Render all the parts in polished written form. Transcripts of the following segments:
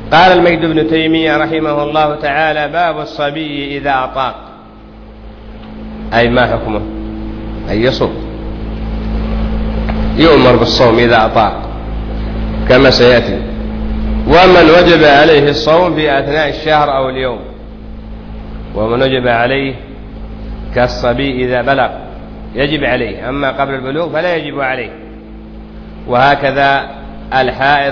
قال المجد بن تيمية رحمه الله تعالى: باب الصبي إذا أطاق، أي ما حكمه؟ أي يصوم، يؤمر بالصوم إذا أطاق كما سيأتي. ومن وجب عليه الصوم في أثناء الشهر أو اليوم، ومن وجب عليه كالصبي إذا بلغ يجب عليه، أما قبل البلوغ فلا يجب عليه. وهكذا الحائض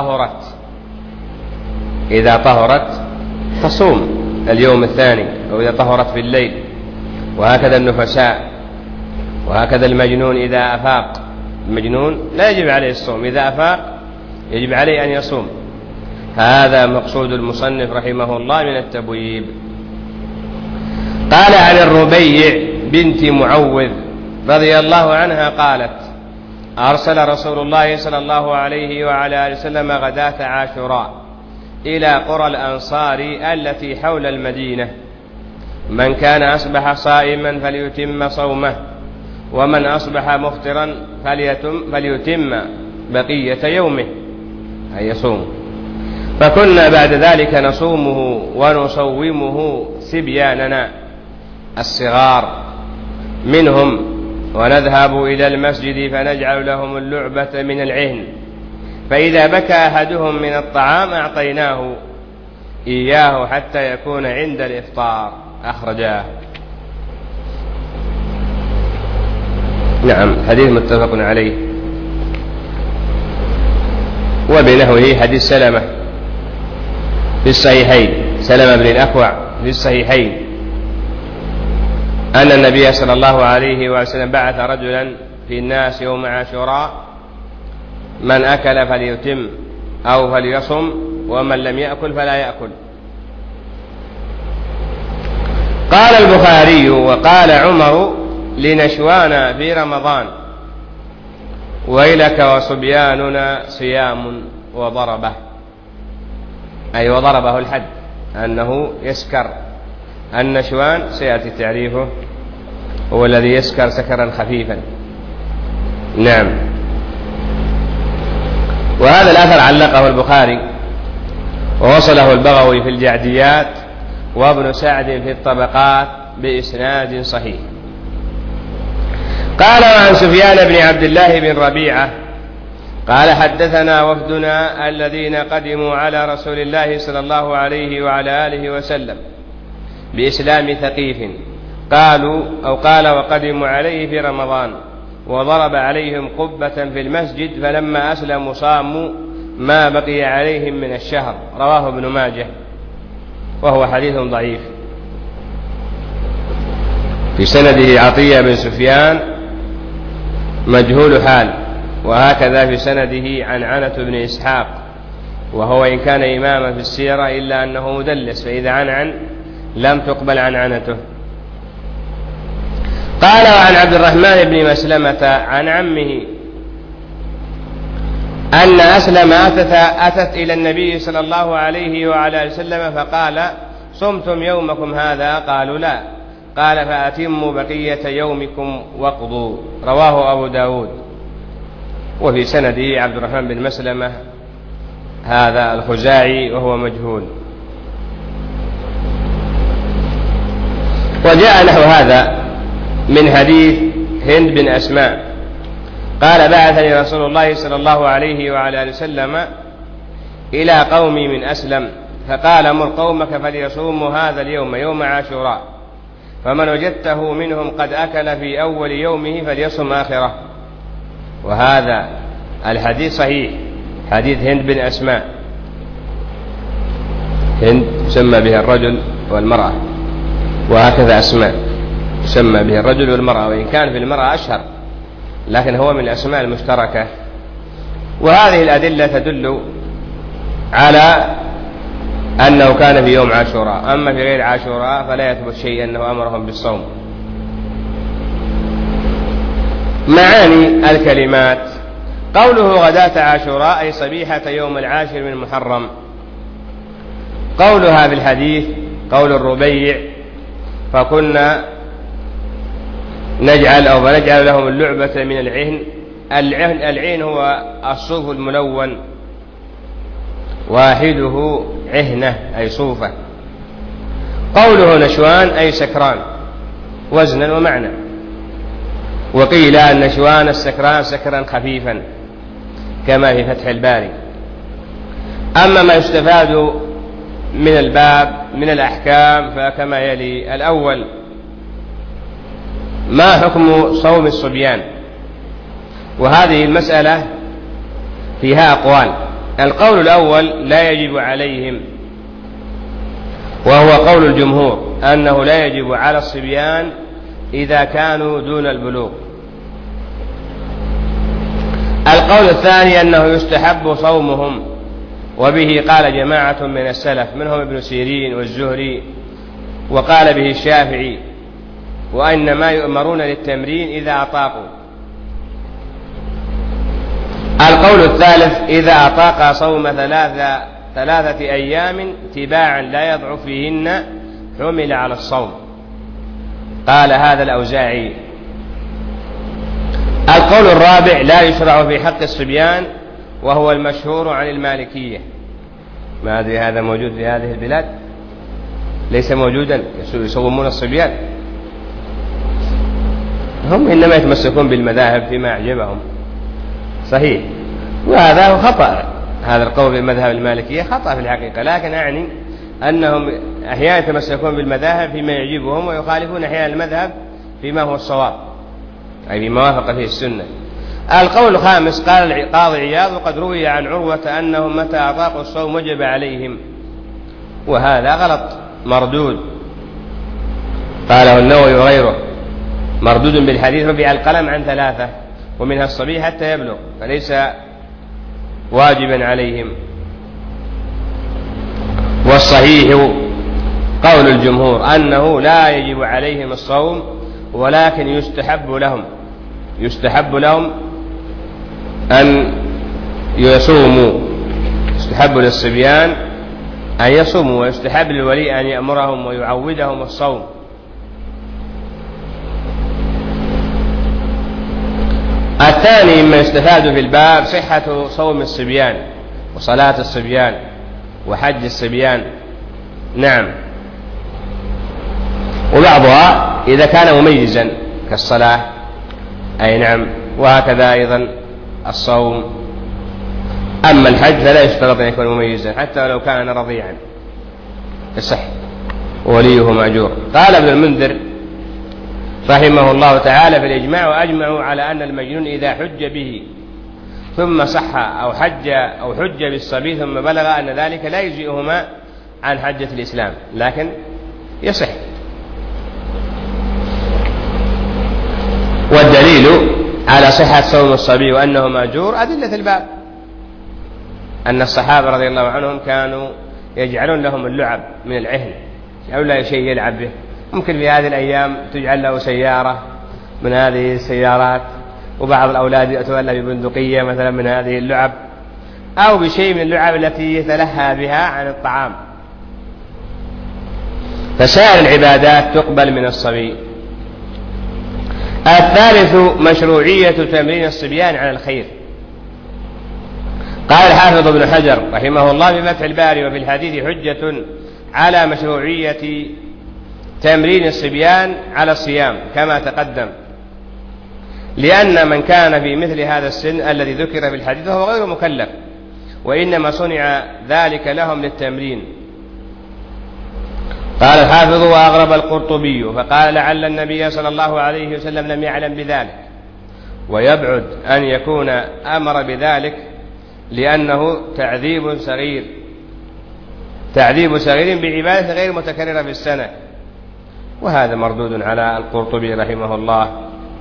إذا طهرت تصوم اليوم الثاني، أو إذا طهرت في الليل. وهكذا النفساء، وهكذا المجنون إذا أفاق. المجنون لا يجب عليه الصوم، إذا أفاق يجب عليه أن يصوم. هذا مقصود المصنف رحمه الله من التبويب. قال عن الربيع بنت معوذ رضي الله عنها قالت: أرسل رسول الله صلى الله عليه وعلى آله وسلم غداة عاشوراء إلى قرى الأنصار التي حول المدينة: من كان أصبح صائما فليتم صومه، ومن أصبح مفطرا فليتم بقية يومه، أي يصوم. فكنا بعد ذلك نصومه ونصومه سبياننا الصغار منهم، ونذهب إلى المسجد فنجعل لهم اللعبة من العهن، فإذا بكى أحدهم من الطعام أعطيناه إياه حتى يكون عند الإفطار. أخرجاه. نعم، حديث متفق عليه. وبنحوه حديث سلمة في الصحيحين، سلمة بن الأكوع في الصحيحين، أن النبي صلى الله عليه وسلم بعث رجلا في الناس يوم عاشوراء: من أكل فليتم أو فليصم، ومن لم يأكل فلا يأكل. قال البخاري: وقال عمر لنشوان في رمضان: ويلك وصبياننا صيام وضربه، أي وضربه الحد، أنه يسكر. النشوان سيأتي تعريفه، هو الذي يسكر سكرا خفيفا. نعم. وهذا الأثر علقه البخاري، ووصله البغوي في الجعديات، وابن سعد في الطبقات بإسناد صحيح. قال: وعن سفيان بن عبد الله بن ربيعة قال: حدثنا وفدنا الذين قدموا على رسول الله صلى الله عليه وعلى آله وسلم بإسلام ثقيف، قال وقدموا عليه في رمضان، وضرب عليهم قبة في المسجد، فلما أسلموا صاموا ما بقي عليهم من الشهر. رواه ابن ماجه، وهو حديث ضعيف. في سنده عطية بن سفيان مجهول حال، وهكذا في سنده عنعنة بن إسحاق، وهو إن كان إماما في السيرة إلا أنه مدلس، فإذا عنعن لم تقبل عنعنته. قال: وعن عبد الرحمن بن مسلمة عن عمه أن أسلم أتت إلى النبي صلى الله عليه وعلى وسلم فقال: صمتم يومكم هذا؟ قالوا: لا. قال: فأتموا بقية يومكم واقضوا. رواه أبو داود. وفي سنده عبد الرحمن بن مسلمة هذا الخزاعي وهو مجهول. وجاء نحو هذا من حديث هند بن أسماء قال: بعثني رسول الله صلى الله عليه وعلى آله وسلم إلى قومي من أسلم، فقال: مر قومك فليصوموا هذا اليوم يوم عاشوراء، فمن وجدته منهم قد أكل في أول يومه فليصم آخره. وهذا الحديث صحيح، حديث هند بن أسماء. هند يسمى بها الرجل والمرأة، وهكذا أسماء يسمى به الرجل والمرأة، وإن كان في المرأة أشهر، لكن هو من الأسماء المشتركة. وهذه الأدلة تدل على أنه كان في يوم عاشوراء، أما في غير عاشوراء فلا يثبت شيء أنه أمرهم بالصوم. معاني الكلمات: قوله غداة عاشوراء أي صبيحة يوم العاشر من محرم. قولها في الحديث قول الربيع: فكنا نجعل لهم اللعبة من العهن. العهن هو الصوف الملون، واحده عهنة أي صوفة. قوله نشوان أي سكران وزنا ومعنى. وقيل النشوان السكران سكرا خفيفا كما في فتح الباري. أما ما يستفاد من الباب من الأحكام فكما يلي: الأول ما حكم صوم الصبيان؟ وهذه المسألة فيها أقوال. القول الأول: لا يجب عليهم، وهو قول الجمهور أنه لا يجب على الصبيان إذا كانوا دون البلوغ. القول الثاني أنه يستحب صومهم، وبه قال جماعة من السلف منهم ابن سيرين والزهري، وقال به الشافعي، وإنما يؤمرون للتمرين إذا أطاقوا. القول الثالث: إذا أطاق صوم ثلاثة أيام تباعا لا يضعف فيهن حمل على الصوم. قال هذا الأوزاعي. القول الرابع: لا يشرع في حق الصبيان، وهو المشهور عن المالكية. ما أدري هذا موجود في هذه البلاد؟ ليس موجودا. يصومون الصبيان، هم إنما يتمسكون بالمذاهب فيما أعجبهم. صحيح، وهذا هو خطأ. هذا القول بالمذهب المالكية خطأ في الحقيقة، لكن أعني أنهم أحيانا يتمسكون بالمذاهب فيما يعجبهم، ويخالفون أحيانا المذهب فيما هو الصواب، أي فيما وافق فيه السنة. القول الخامس: قال القاضي عياض: وقد روي عن عروة أنهم متى أطاقوا الصوم وجب عليهم. وهذا غلط مردود، قاله النووي وغيره، مردود بالحديث: رفع القلم عن ثلاثة ومنها الصبي حتى يبلغ، فليس واجبا عليهم. والصحيح قول الجمهور أنه لا يجب عليهم الصوم، ولكن يستحب لهم أن يصوموا. يستحب للصبيان أن يصوموا، ويستحب للولي أن يأمرهم ويعودهم الصوم. الثاني مما يستفاد في الباب صحة صوم الصبيان وصلاة الصبيان وحج الصبيان. نعم، وبعضها إذا كان مميزا كالصلاة، أي نعم، وهكذا أيضا الصوم. أما الحج فلا يشترط أن يكون مميزا، حتى لو كان رضيعا يصح ووليه مأجور. قال ابن المنذر رحمه الله تعالى: في الإجماع: وأجمعوا على أن المجنون إذا حج به ثم صح أو حج بالصبي ثم بلغ أن ذلك لا يجزئهما عن حجة الإسلام، لكن يصح. والدليل على صحة صوم الصبي وأنه مأجور أدلة الباب، أن الصحابة رضي الله عنهم كانوا يجعلون لهم اللعب من العهن، أو لا شيء يلعب به. ممكن في هذه الأيام تجعل له سيارة من هذه السيارات، وبعض الأولاد يتولى ببندقية مثلا من هذه اللعب، أو بشيء من اللعب التي يتلهى بها عن الطعام. فسائر العبادات تقبل من الصبي. الثالث: مشروعية تمرين الصبيان على الخير. قال الحافظ ابن حجر رحمه الله في فتح الباري: وفي الحديث حجة على مشروعية تمرين الصبيان على الصيام كما تقدم، لأن من كان في مثل هذا السن الذي ذكر في الحديث فهو غير مكلف، وإنما صنع ذلك لهم للتمرين. قال الحافظ: وأغرب القرطبي فقال: لعل النبي صلى الله عليه وسلم لم يعلم بذلك، ويبعد أن يكون أمر بذلك، لأنه تعذيب صغير بعبادة غير متكررة في السنة. وهذا مردود على القرطبي رحمه الله.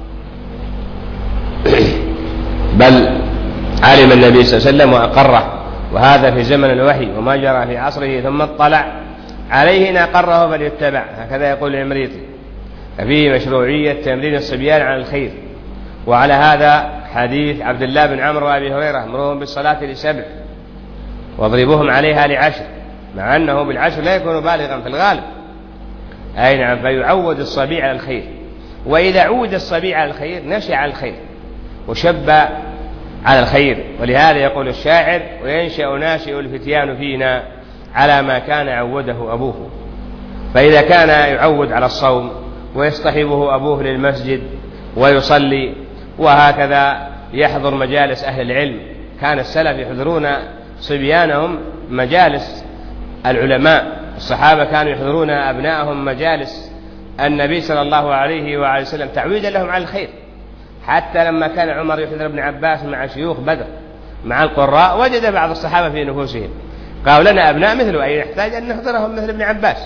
بل علم النبي صلى الله عليه وسلم وأقره، وهذا في زمن الوحي، وما جرى في عصره ثم اطلع عليه إن أقره فليتبع، هكذا يقول العمريطي. ففيه مشروعية تمرين الصبيان على الخير. وعلى هذا حديث عبد الله بن عمرو وأبي هريرة: امرهم بالصلاة ل7 واضربوهم عليها ل10، مع أنه بالعشر لا يكون بالغا في الغالب. أي نعم، فيعود الصبي على الخير، وإذا عود الصبي على الخير نشأ على الخير وشب على الخير. ولهذا يقول الشاعر: وينشأ ناشئ الفتيان فينا على ما كان عوده أبوه. فإذا كان يعود على الصوم ويصطحبه أبوه للمسجد ويصلي، وهكذا يحضر مجالس أهل العلم، كان السلف يحضرون صبيانهم مجالس العلماء، الصحابة كانوا يحضرون أبنائهم مجالس النبي صلى الله عليه وآله وسلم تعويدا لهم على الخير. حتى لما كان عمر يحضر ابن عباس مع شيوخ بدر مع القراء، وجد بعض الصحابة في نفوسهم قالوا: لنا أبناء مثله، أي نحتاج أن نحضرهم مثل ابن عباس.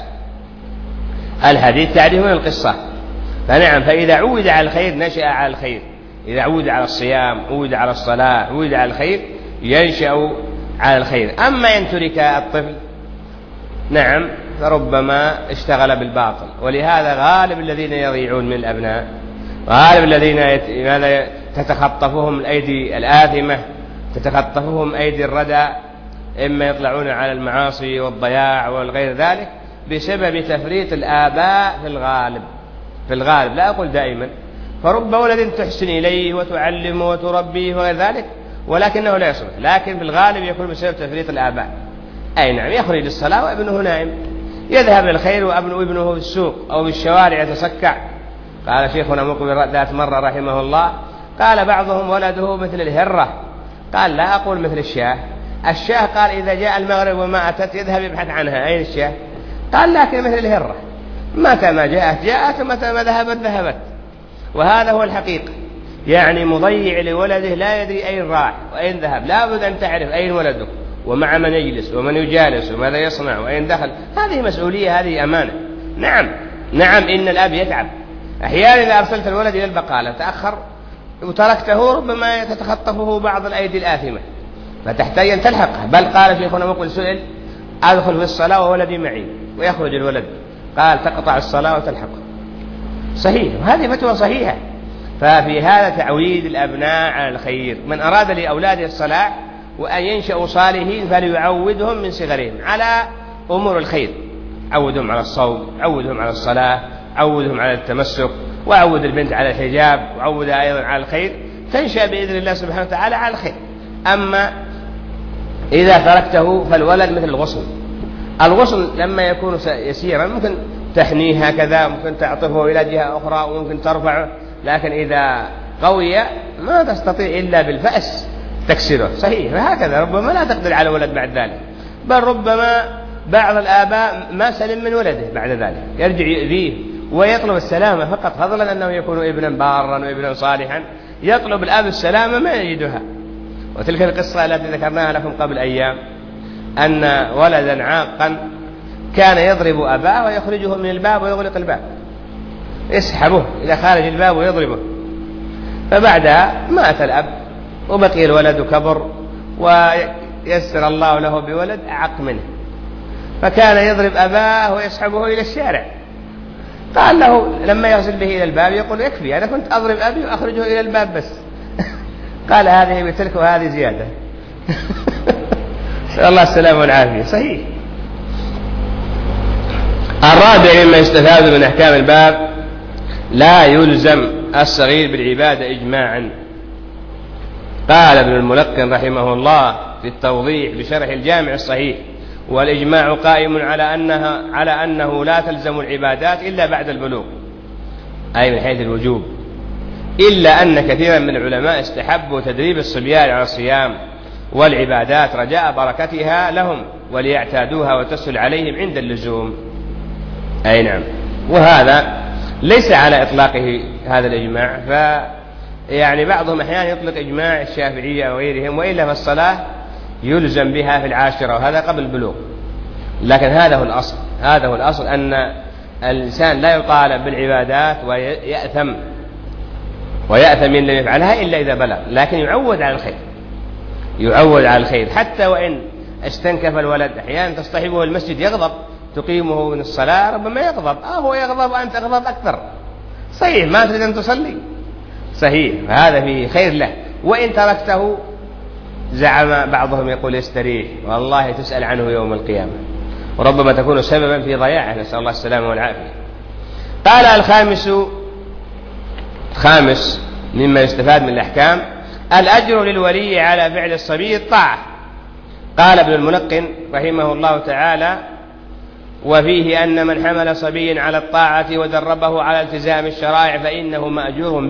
الحديث تعرفون القصة. فنعم، فإذا عود على الخير نشأ على الخير. إذا عود على الصيام، عود على الصلاة، عود على الخير، ينشأ على الخير. أما إن ترك الطفل، نعم، فربما اشتغل بالباطل. ولهذا غالب الذين يضيعون من الأبناء، غالب الذين تتخطفهم الأيدي الآثمة، تتخطفهم أيدي الردى، إما يطلعون على المعاصي والضياع والغير ذلك بسبب تفريط الآباء في الغالب، لا أقول دائما. فرب ولد تحسن إليه وتعلمه وتربيه وغير ذلك، ولكنه لا يصلح، لكن في الغالب يكون بسبب تفريط الآباء. أي نعم، يخرج للصلاة وابنه نائم، يذهب للخير وابنه في السوق أو في الشوارع يتسكع. قال شيخنا مقبل ذات مرة رحمه الله، قال بعضهم ولده مثل الهرة. قال: لا أقول مثل الشاه. الشاه قال إذا جاء المغرب وما أتت يذهب يبحث عنها، أين الشاه؟ قال: لكن مثل الهرة، متى ما جاءت ومتى ما ذهبت. وهذا هو الحقيقة. يعني مضيع لولده لا يدري أين راح وأين ذهب. لا بد أن تعرف أين ولده ومع من يجلس ومن يجالس وماذا يصنع وأين دخل. هذه مسؤولية، هذه أمانة. نعم، إن الأب يتعب أحيانا. إذا أرسلت الولد إلى البقالة تأخر وتركته، ربما تتخطفه بعض الأيدي الآثمة فتحتاج أن تلحقه. بل قال شيخنا مقبل سئل: أدخل في الصلاة وولدي معي، ويخرج الولد، قال: تقطع الصلاة وتلحقه. صحيح، وهذه فتوى صحيحة. ففي هذا تعويد الأبناء على الخير. من أراد لأولاده الصلاح وأن ينشأوا صالحين فليعودهم من صغرهم على أمور الخير. عودهم على الصوم، عودهم على الصلاة، عودهم على التمسك، وعود البنت على الحجاب، وعودها أيضا على الخير، تنشأ بإذن الله سبحانه وتعالى على الخير. أما إذا تركته فالولد مثل الغصن لما يكون يسيرا ممكن تحنيه هكذا، ممكن تعطفه إلى جهة أخرى، وممكن ترفعه، لكن إذا قوي ما تستطيع إلا بالفأس تكسره. صحيح، فهكذا ربما لا تقدر على ولد بعد ذلك، بل ربما بعض الآباء ما سلم من ولده بعد ذلك، يرجع يؤذيه ويطلب السلامة فقط، فضلا أنه يكون ابنا بارا وابنا صالحا، يطلب الأب السلامة ما يجدها. وتلك القصة التي ذكرناها لكم قبل أيام، أن ولدا عاقا كان يضرب أباه ويخرجه من الباب ويغلق الباب، يسحبه إلى خارج الباب ويضربه. فبعدها مات الأب وبقي الولد كبر، ويسر الله له بولد أعق منه، فكان يضرب أباه ويسحبه إلى الشارع. قال له لما يصل به إلى الباب يقول: يكفي، أنا كنت أضرب أبي وأخرجه إلى الباب بس. قال: هذه بتلك وهذه زيادة. نسأل الله السلامة والعافية. صحيح. الرابع مما يستفاد من أحكام الباب: لا يلزم الصغير بالعبادة إجماعا. قال ابن الملقن رحمه الله في التوضيح بشرح الجامع الصحيح: والإجماع قائم على أنه لا تلزم العبادات إلا بعد البلوغ، أي من حيث الوجوب، إلا أن كثيرا من العلماء استحبوا تدريب الصبيان على الصيام والعبادات رجاء بركتها لهم وليعتادوها وتسهل عليهم عند اللزوم. أي نعم، وهذا ليس على إطلاقه هذا الإجماع، يعني بعضهم أحيانا يطلق إجماع الشافعية وغيرهم، وإلا فالصلاة يلزم بها في العاشرة، وهذا قبل البلوغ. لكن هذا هو الأصل أن الإنسان لا يطالب بالعبادات ويأثم إن لم يفعلها إلا إذا بلغ، لكن يعود على الخير حتى وإن استنكف الولد. أحيانا تصطحبه المسجد يغضب، تقيمه من الصلاة ربما يغضب، هو يغضب وأنت تغضب أكثر. صحيح، ما تريد أن تصلي، صحيح، هذا فيه خير له. وإن تركته زعم بعضهم يقول: يستريح، والله تسأل عنه يوم القيامة، وربما تكون سببا في ضياعه، نسأل الله السلامة والعافية. قال: الخامس مما يستفاد من الأحكام: الأجر للولي على فعل الصبي الطاعة. قال ابن الملقن رحمه الله تعالى: وفيه أن من حمل صبي على الطاعة ودربه على التزام الشرائع فإنه مأجور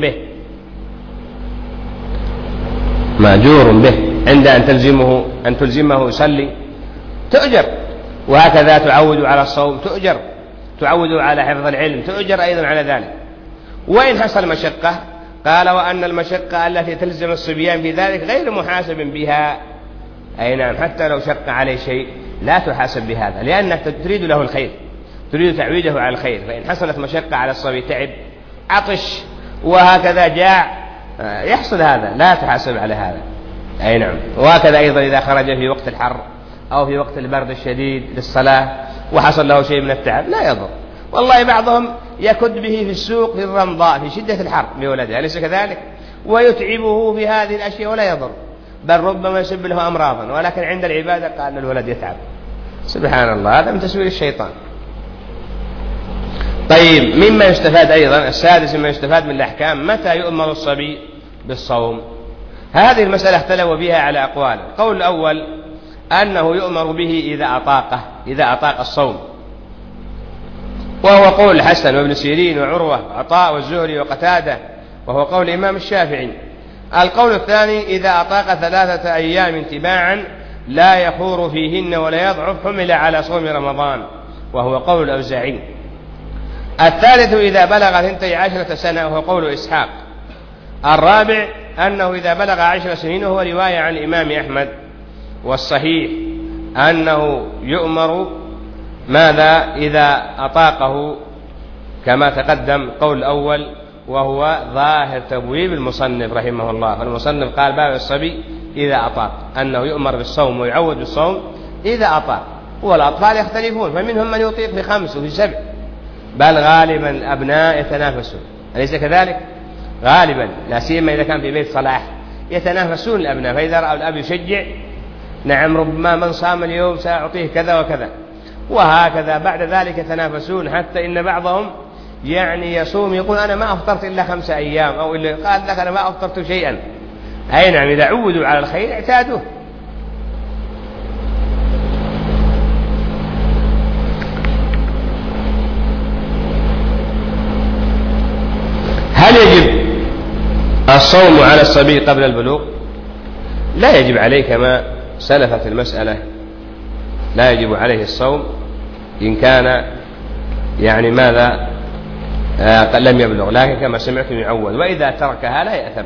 به عند أن تلزمه يصلي تؤجر، وهكذا تعود على الصوم تؤجر، تعود على حفظ العلم تؤجر أيضا على ذلك. وإن حصل مشقة قال: وأن المشقة التي تلزم الصبيان في ذلك غير محاسب بها. أي نعم، حتى لو شق عليه شيء لا تحاسب بهذا، لأنك تريد له الخير، تريد تعويده على الخير. فإن حصلت مشقة على الصبي، تعب، عطش، وهكذا جاع، يحصل هذا، لا تحاسب على هذا. أي نعم. وهكذا أيضا إذا خرج في وقت الحر أو في وقت البرد الشديد للصلاة وحصل له شيء من التعب لا يضر. والله بعضهم يكد به في السوق في الرمضاء في شدة الحر بولده، أليس كذلك؟ ويتعبه في هذه الأشياء ولا يضر، بل ربما يسبب له أمراضا، ولكن عند العبادة قال الولد يتعب. سبحان الله، هذا من تسوير الشيطان. طيب، مما يستفاد أيضا السادس مما يستفاد من الأحكام: متى يؤمر الصبي بالصوم؟ هذه المسألة اختلفوا بها على أقوال. القول الأول أنه يؤمر به إذا أطاق الصوم، وهو قول الحسن وابن سيرين وعروة وعطاء والزهري وقتادة، وهو قول الإمام الشافعي. القول الثاني: إذا أطاق 3 أيام تباعا لا يخور فيهن ولا يضعف حمل على صوم رمضان، وهو قول الأوزاعي. الثالث: إذا بلغ 12 سنة، وهو قول إسحاق. الرابع: أنه إذا بلغ 10 سنين، وهو رواية عن الإمام أحمد. والصحيح أنه يؤمر ماذا إذا أطاقه، كما تقدم قول الأول، وهو ظاهر تبويب المصنف رحمه الله. فالمصنف قال باب الصبي إذا أطاق، أنه يؤمر بالصوم ويعود بالصوم إذا أطاق. والأطفال يختلفون، فمنهم من يطيق في 5 وفي 7، بل غالبا الأبناء يتنافسون، أليس كذلك؟ غالبا، لا سيما إذا كان في بيت صلاح يتنافسون الأبناء، فإذا رأوا الأب يشجع، نعم، ربما من صام اليوم سأعطيه كذا وكذا، وهكذا بعد ذلك يتنافسون، حتى إن بعضهم يعني يصوم يقول أنا ما أفطرت إلا 5 أيام، أو إلا قال لك أنا ما أفطرت شيئا. أي نعم، إذا عودوا على الخير اعتادوه. هل يجب الصوم على الصبي قبل البلوغ؟ لا يجب عليه، كما سلفت المسألة، لا يجب عليه الصوم إن كان يعني ماذا لم يبلغ، لكن كما سمعتم يعود، وإذا تركها لا يأثم.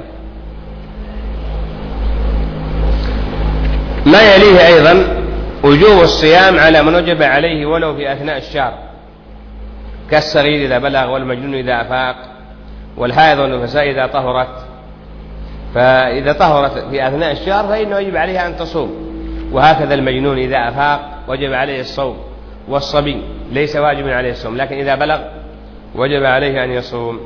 ما يليه أيضا وجوب الصيام على من وجب عليه ولو في أثناء الشهر، كالصغير إذا بلغ، والمجنون إذا أفاق، والحائض والنفساء إذا طهرت. فإذا طهرت في أثناء الشهر فإنه يجب عليها أن تصوم، وهكذا المجنون إذا أفاق وجب عليه الصوم، والصبي ليس واجب عليه الصوم، لكن إذا بلغ وجب عليه أن يصوم.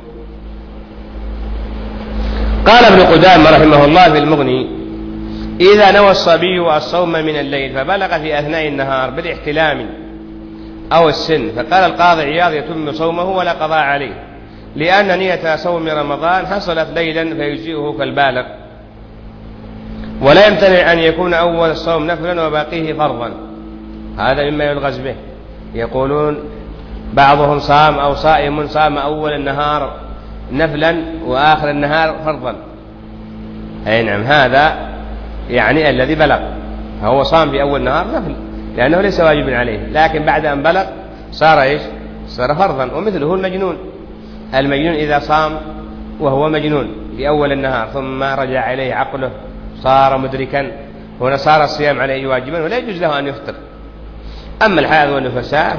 قال ابن قدامة رحمه الله في المغني: إذا نوى الصبي الصوم من الليل فبلغ في أثناء النهار بالاحتلام أو السن، فقال القاضي عياض: يتم صومه ولا قضاء عليه، لأن نية صوم رمضان حصلت ليلا فيجزئه كالبالغ، ولا يمتنع أن يكون أول الصوم نفلا وباقيه فرضا. هذا مما يلغز به. يقولون بعضهم صام أو صائم صام أول النهار نفلا وآخر النهار فرضا. أي نعم، هذا يعني الذي بلغ هو صام في أول النهار نفل، لأنه ليس واجب عليه، لكن بعد أن بلغ صار إيش؟ صار فرضا. ومثله المجنون إذا صام وهو مجنون في أول النهار ثم رجع إليه عقله صار مدركا، هنا صار الصيام عليه واجبا ولا يجوز له أن يفطر. أما الحائض والنفساء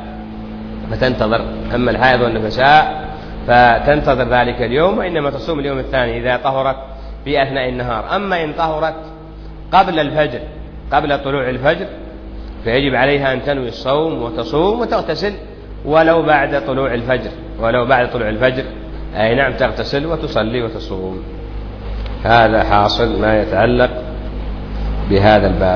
فتنتظر ذلك اليوم، وإنما تصوم اليوم الثاني إذا طهرت في أثناء النهار. أما إن طهرت قبل الفجر، قبل طلوع الفجر، فيجب عليها أن تنوي الصوم وتصوم وتغتسل ولو بعد طلوع الفجر. أي نعم، تغتسل وتصلي وتصوم. هذا حاصل ما يتعلق بهذا الباب.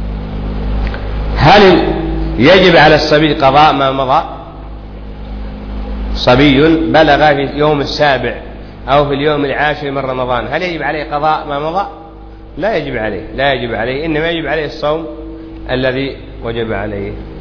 هل يجب على الصبي قضاء ما مضى؟ صبي بلغ في يوم السابع أو في اليوم العاشر من رمضان، هل يجب عليه قضاء ما مضى؟ لا يجب عليه، إنما يجب عليه الصوم الذي وجب عليه.